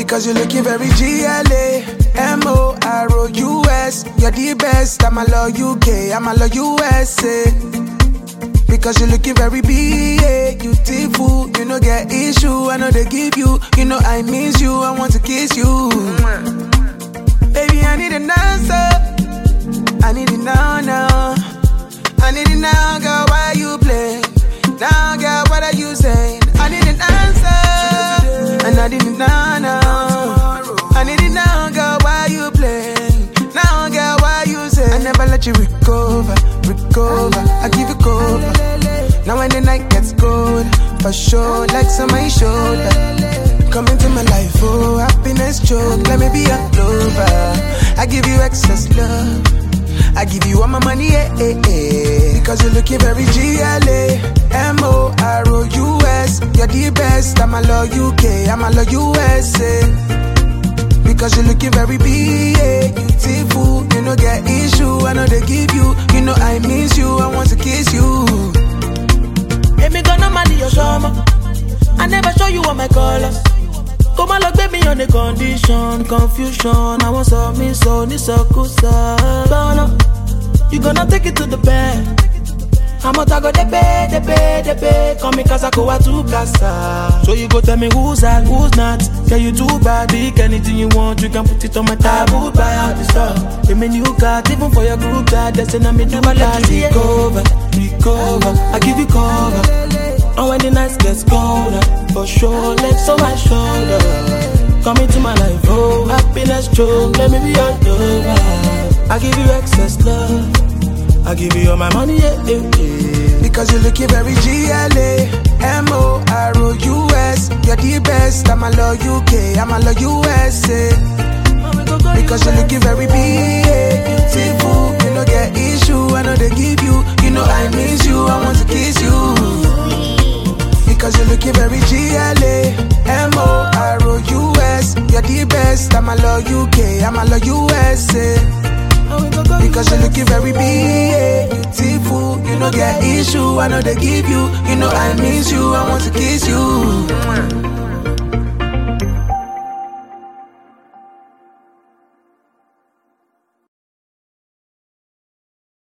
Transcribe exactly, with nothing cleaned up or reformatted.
Because you're looking very G L A M O R O U S. You're the best, I'm a love U K, I'm a love U S A. Because you're looking very B A, beautiful, you know get issue, I know they give you, you know I miss you, I want to kiss you. Baby, I need an answer, I need it now, now. I need it now, girl, why you play? Now, girl, what are you saying? I need an answer, and I need it now, now. I need it now, girl, why you play? Now, girl, why you say? I never let you recover, recover. I give you cover. Now when the night gets cold, for sure, legs on my shoulder. Come into my life, oh, happiness choke. Let me be a clover. I give you excess love. I give you all my money, eh, eh, eh. Because you're looking very G L A M O R O U S. You're the best, I'm a love U K, I'm a love U S A. Because you're looking very B A, beautiful, you know get issue, I know they give you, you know I miss you, I want to kiss you. Hey, me gonna marry your summer, I never show you all my colors. Come on, look, baby, on the condition, confusion. I want some me so ni so kusa. You gonna take it to the bed. I'm out to go de pay, de pay, de pay. Come me casa go to casa. So you go tell me who's that, who's not. Yeah, you too bad, big anything you want, you can put it on my taboo. Buy out the stuff. Give me new card, even for your group card. That's in a me do my recover, recover. I give you cover. And when the night gets colder, for sure, legs on my shoulder. Come into my life, oh, happiness choke. Let me be your lover. I give you excess love. I give you all my money, yeah, yeah, yeah. Because you're looking very G L A M O R O U S. You're the best, I'm a love U K, I'm a love U S A. Because you're looking very B A, beautiful, you know get issue, I know they give you, you know I miss you, I want to kiss you. Because you're looking very G L A M O R O U S. You're the best, I'm a love U K, I'm a love U S A. Because you're looking very B A, beautiful, you know get issue, I know they give you, you know I miss you, I want to kiss you.